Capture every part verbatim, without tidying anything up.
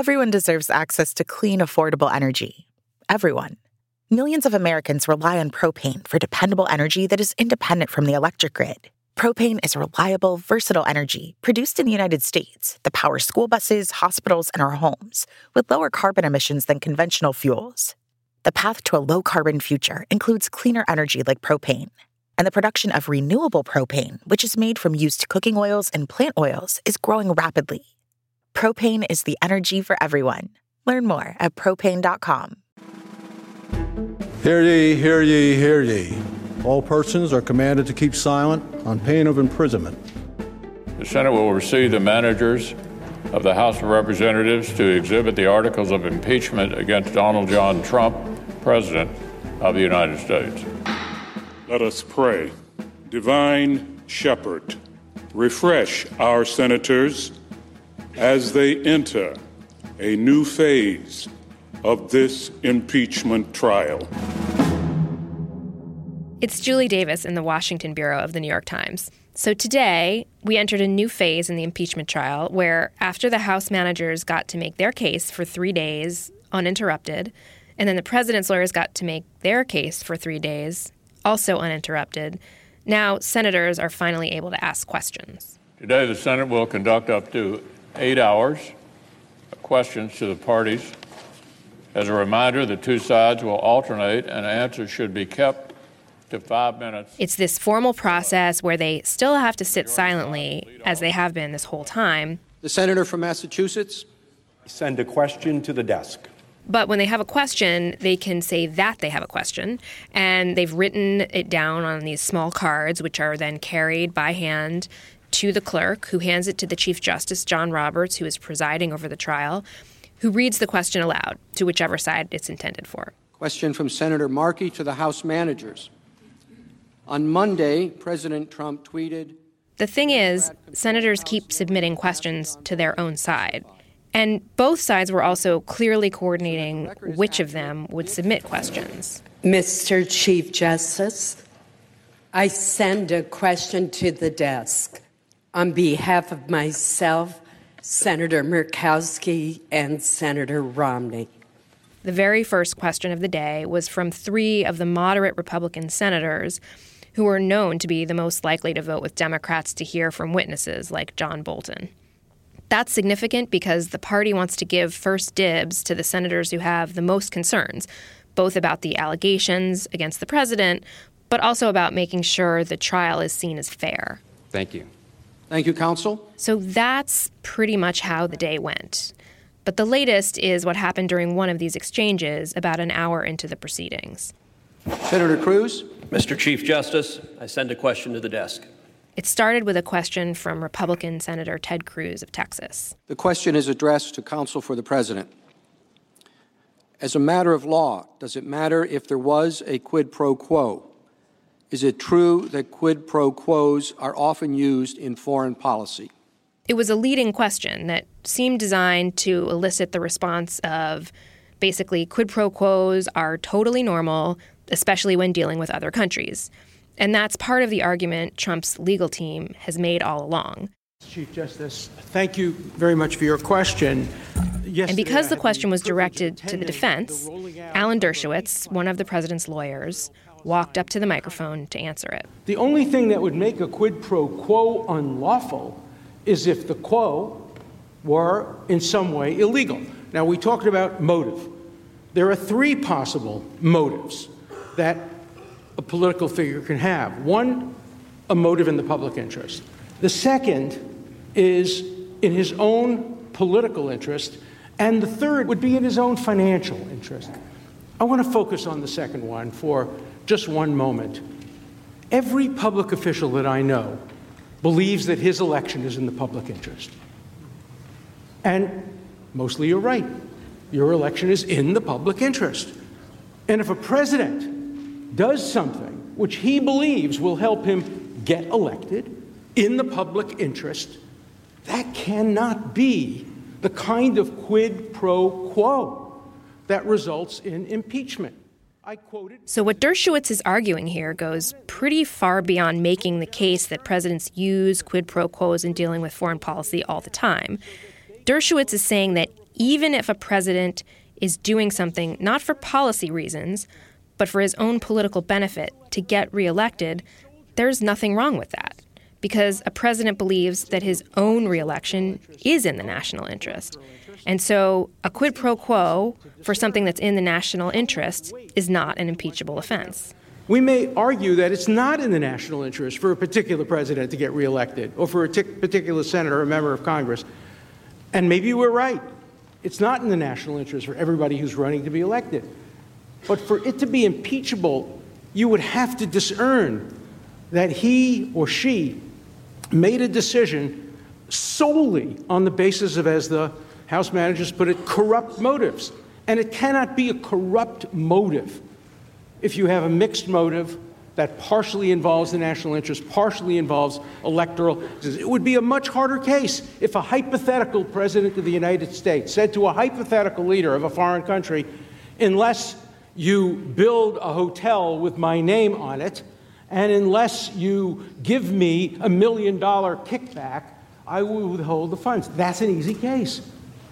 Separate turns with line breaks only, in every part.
Everyone deserves access to clean, affordable energy. Everyone. Millions of Americans rely on propane for dependable energy that is independent from the electric grid. Propane is reliable, versatile energy produced in the United States that powers school buses, hospitals, and our homes with lower carbon emissions than conventional fuels. The path to a low-carbon future includes cleaner energy like propane. And the production of renewable propane, which is made from used cooking oils and plant oils, is growing rapidly. Propane is the energy for everyone. Learn more at propane dot com.
Hear ye, hear ye, hear ye. All persons are commanded to keep silent on pain of imprisonment.
The Senate will receive the managers of the House of Representatives to exhibit the articles of impeachment against Donald John Trump, President of the United States.
Let us pray. Divine Shepherd, refresh our senators as they enter a new phase of this impeachment trial.
It's Julie Davis in the Washington Bureau of the New York Times. So today, we entered a new phase in the impeachment trial where after the House managers got to make their case for three days uninterrupted, and then the president's lawyers got to make their case for three days also uninterrupted, now senators are finally able to ask questions.
Today, the Senate will conduct up to eight hours of questions to the parties. As a reminder, the two sides will alternate and answers should be kept to five minutes.
It's this formal process where they still have to sit silently, as they have been this whole time.
The senator from Massachusetts.
Send a question to the desk.
But when they have a question, they can say that they have a question, and they've written it down on these small cards, which are then carried by hand to the clerk, who hands it to the Chief Justice, John Roberts, who is presiding over the trial, who reads the question aloud to whichever side it's intended for.
Question from Senator Markey to the House managers. On Monday, President Trump tweeted...
The thing is, senators keep submitting questions to their own side. And both sides were also clearly coordinating which of them would submit questions.
Mister Chief Justice, I send a question to the desk on behalf of myself, Senator Murkowski, and Senator Romney.
The very first question of the day was from three of the moderate Republican senators who were known to be the most likely to vote with Democrats to hear from witnesses like John Bolton. That's significant because the party wants to give first dibs to the senators who have the most concerns, both about the allegations against the president, but also about making sure the trial is seen as fair.
Thank you.
Thank you, counsel.
So that's pretty much how the day went. But the latest is what happened during one of these exchanges about an hour into the proceedings.
Senator Cruz.
Mister Chief Justice, I send a question to the desk.
It started with a question from Republican Senator Ted Cruz of Texas.
The question is addressed to counsel for the president. As a matter of law, does it matter if there was a quid pro quo? Is it true that quid pro quos are often used in foreign policy?
It was a leading question that seemed designed to elicit the response of basically quid pro quos are totally normal, especially when dealing with other countries. And that's part of the argument Trump's legal team has made all along.
Chief Justice, thank you very much for your question.
Yesterday, and because the question was directed to the defense, Alan Dershowitz, one of the president's lawyers, walked up to the microphone to answer it.
The only thing that would make a quid pro quo unlawful is if the quo were in some way illegal. Now, we talked about motive. There are three possible motives that a political figure can have. One, a motive in the public interest. The second is in his own political interest. And the third would be in his own financial interest. I want to focus on the second one for just one moment. Every public official that I know believes that his election is in the public interest. And mostly you're right. Your election is in the public interest. And if a president does something which he believes will help him get elected in the public interest, that cannot be the kind of quid pro quo that results in impeachment. I quoted.
So what Dershowitz is arguing here goes pretty far beyond making the case that presidents use quid pro quos in dealing with foreign policy all the time. Dershowitz is saying that even if a president is doing something not for policy reasons, but for his own political benefit to get reelected, there's nothing wrong with that, because a president believes that his own reelection is in the national interest. And so a quid pro quo for something that's in the national interest is not an impeachable offense.
We may argue that it's not in the national interest for a particular president to get reelected or for a t- particular senator or member of Congress. And maybe we're right. It's not in the national interest for everybody who's running to be elected. But for it to be impeachable, you would have to discern that he or she made a decision solely on the basis of, as the House managers put it, corrupt motives. And it cannot be a corrupt motive if you have a mixed motive that partially involves the national interest, partially involves electoral. It would be a much harder case if a hypothetical president of the United States said to a hypothetical leader of a foreign country, unless you build a hotel with my name on it, and unless you give me a million dollar kickback, I will withhold the funds. That's an easy case.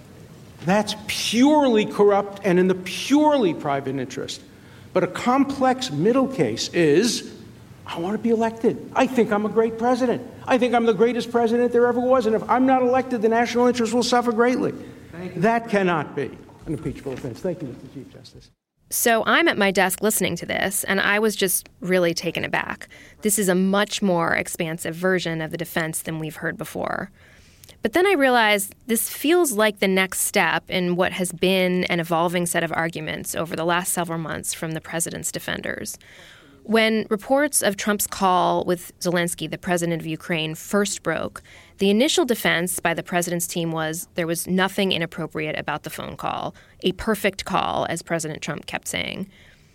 That's purely corrupt and in the purely private interest. But a complex middle case is, I want to be elected. I think I'm a great president. I think I'm the greatest president there ever was. And if I'm not elected, the national interest will suffer greatly. That cannot be an impeachable offense. Thank you, Mister Chief Justice.
So I'm at my desk listening to this, and I was just really taken aback. This is a much more expansive version of the defense than we've heard before. But then I realized this feels like the next step in what has been an evolving set of arguments over the last several months from the president's defenders. When reports of Trump's call with Zelensky, the president of Ukraine, first broke, the initial defense by the president's team was there was nothing inappropriate about the phone call, a perfect call, as President Trump kept saying.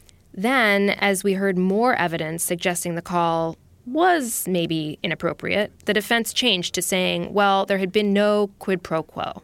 Then, as we heard more evidence suggesting the call was maybe inappropriate, the defense changed to saying, well, there had been no quid pro quo.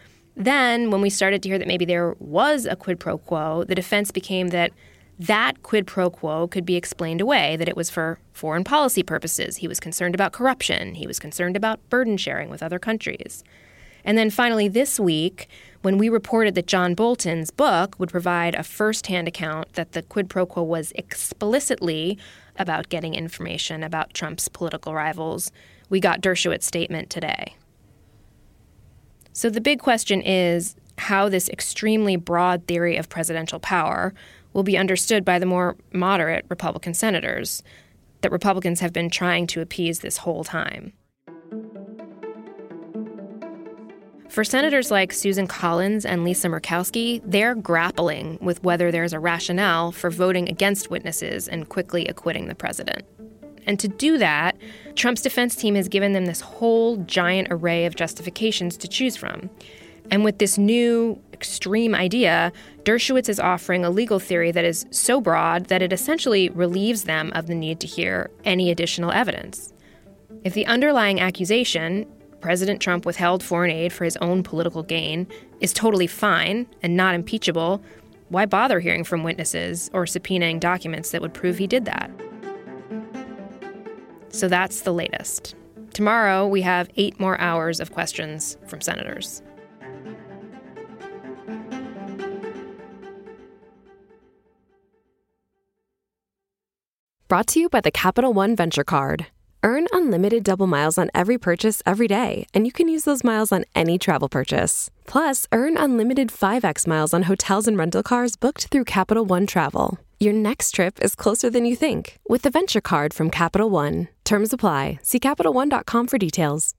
Then, when we started to hear that maybe there was a quid pro quo, the defense became that that quid pro quo could be explained away, that it was for foreign policy purposes. He was concerned about corruption. He was concerned about burden sharing with other countries. And then finally this week, when we reported that John Bolton's book would provide a firsthand account that the quid pro quo was explicitly about getting information about Trump's political rivals, we got Dershowitz's statement today. So the big question is how this extremely broad theory of presidential power will be understood by the more moderate Republican senators that Republicans have been trying to appease this whole time. For senators like Susan Collins and Lisa Murkowski, they're grappling with whether there's a rationale for voting against witnesses and quickly acquitting the president. And to do that, Trump's defense team has given them this whole giant array of justifications to choose from. And with this new extreme idea, Dershowitz is offering a legal theory that is so broad that it essentially relieves them of the need to hear any additional evidence. If the underlying accusation, President Trump withheld foreign aid for his own political gain, is totally fine and not impeachable, why bother hearing from witnesses or subpoenaing documents that would prove he did that? So that's the latest. Tomorrow, we have eight more hours of questions from senators.
Brought to you by the Capital One Venture Card. Earn unlimited double miles on every purchase every day, and you can use those miles on any travel purchase. Plus, earn unlimited five x miles on hotels and rental cars booked through Capital One Travel. Your next trip is closer than you think with the Venture Card from Capital One. Terms apply. See Capital One dot com for details.